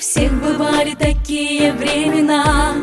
всех бывали такие времена,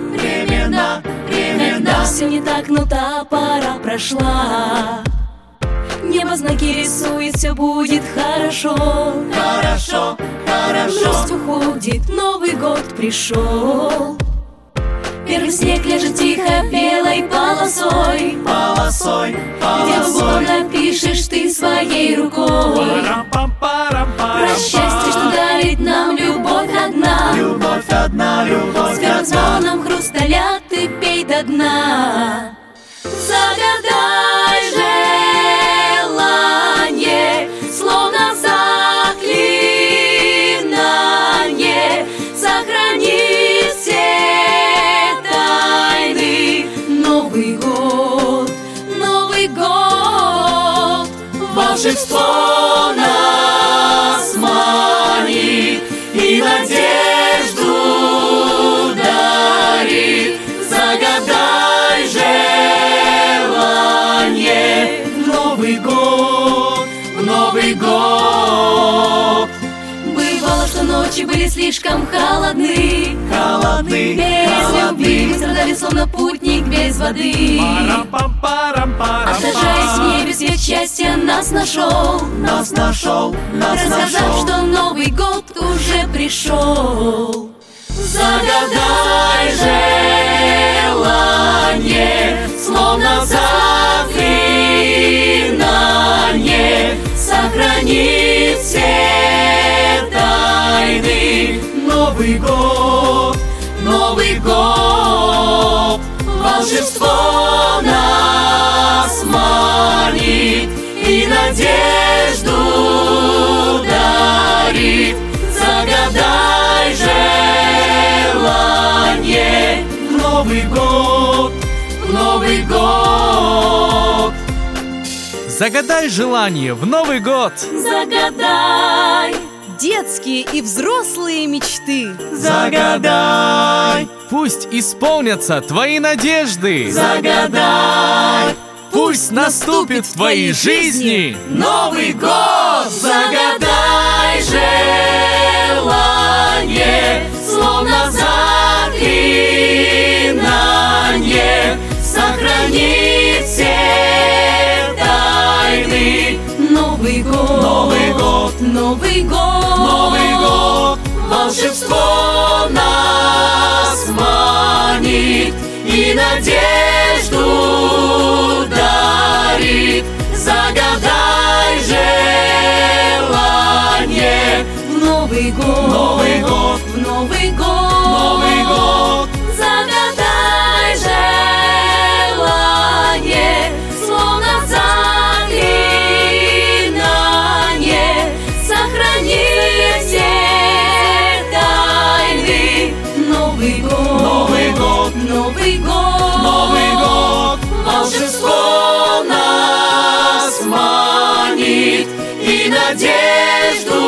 когда все не так, но та пора прошла. Небо знаки рисует, все будет хорошо. Грусть уходит, Новый год пришел. Первый снег лежит тихо белой полосой, где любовь напишешь ты своей рукой. Про счастье, что дарит нам любовь одна. С первым звоном хрусталя ты пей до дна. Загадай желание, словно заклинание, сохрани все тайны. Новый год, Новый год, волшебство нас манит и надежду дарит. Загадай желание в Новый год, в Новый год. Бывало, что ночи были слишком холодны, без любви мы страдали, словно путник без воды. Отражаясь в небе, свет счастья нас нашел, рассказав, что Новый год уже пришел. Загадай желание, словно заклинание, сохрани все тайны. Новый год, Новый год, волшебство нас манит и надежду дарит. Загадай желание в Новый год, в Новый год. Загадай желание в Новый год. Загадай детские и взрослые мечты. Загадай, пусть исполнятся твои надежды. Загадай, пусть наступит в твоей жизни Новый год. Загадай желание, словно заклинание, сохрани все тайны. Новый год, Новый год, Новый год, Новый год, волшебство нас манит и надежду дарит. Загадай желание в Новый год, Новый год, в Новый год, Новый год. Загадай желание, словно заклинание, сохрани все тайны. Новый год, Новый год, Новый год, Новый год. волшебство нас манит и надежду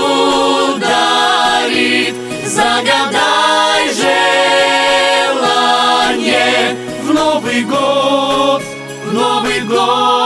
дарит. Загадай желание В Новый год, в Новый год.